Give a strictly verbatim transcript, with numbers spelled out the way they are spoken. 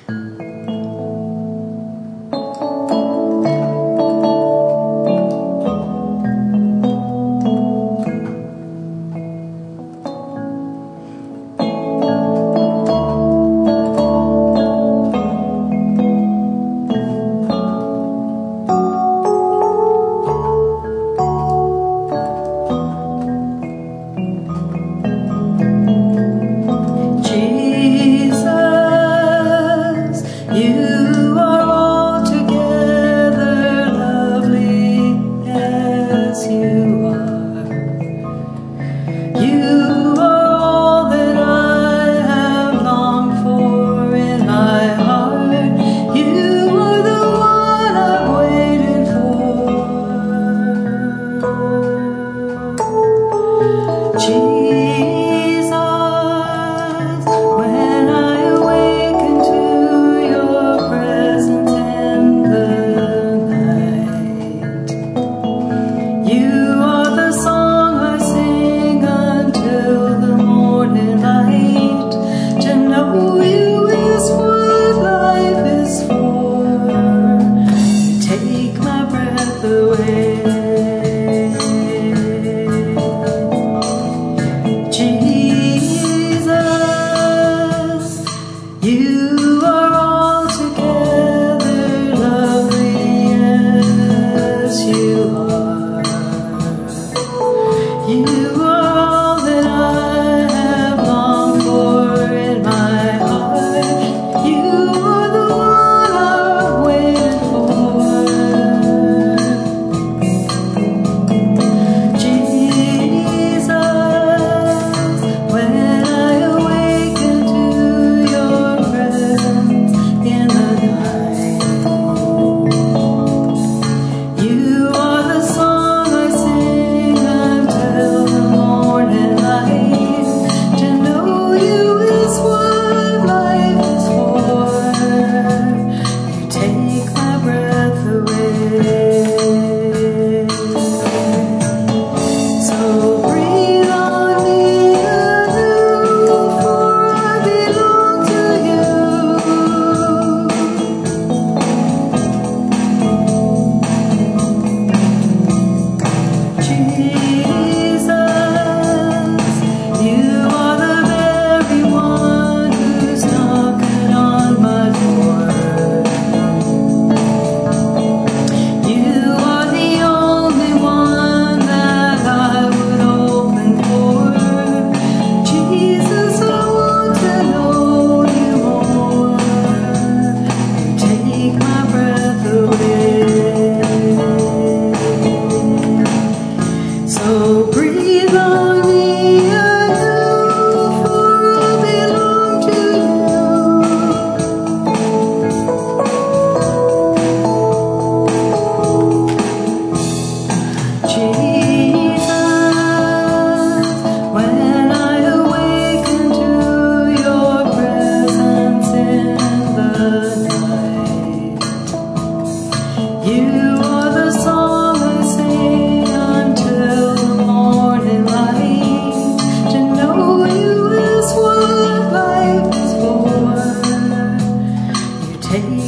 You are altogether lovely as you are. You are all that I have longed for in my heart. You are the one I've waited for. Jesus, when I awaken to your presence in the night, you are the song I sing until the morning light. To know you is what life is for. You take my breath away. Jesus, you are altogether lovely as you are. You are all that I have longed for in my heart. You are the one I've waited for. Jesus, when I awaken to your presence in the night, you are the song I sing until the morning light. To know you is what life is for. You take my breath away. So breathe on me anew, for I belong to you. Jesus, you are the very one who's knocking on my door. You are the only one that I would open for. Jesus, I want to know you more. You take my breath away. So breathe on me anew, for I belong to you. Jesus, when I awaken to your presence in the night, you are the song I sing until the morning light. To know you is what life is for. You take